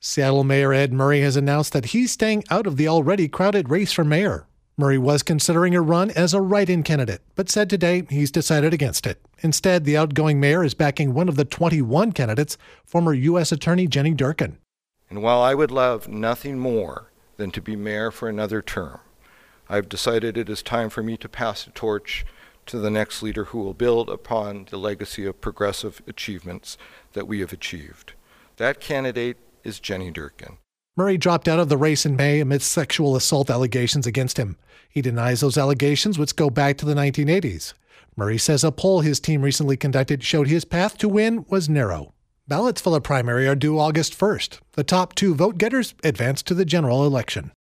Seattle Mayor Ed Murray has announced that he's staying out of the already crowded race for mayor. Murray was considering a run as a write-in candidate, but said today he's decided against it. Instead, the outgoing mayor is backing one of the 21 candidates, former U.S. Attorney Jenny Durkan. And while I would love nothing more than to be mayor for another term, I've decided it is time for me to pass the torch to the next leader who will build upon the legacy of progressive achievements that we have achieved. That candidate is Jenny Durkan. Murray dropped out of the race in May amidst sexual assault allegations against him. He denies those allegations, which go back to the 1980s. Murray says a poll his team recently conducted showed his path to win was narrow. Ballots for the primary are due August 1st. The top 2 vote-getters advance to the general election.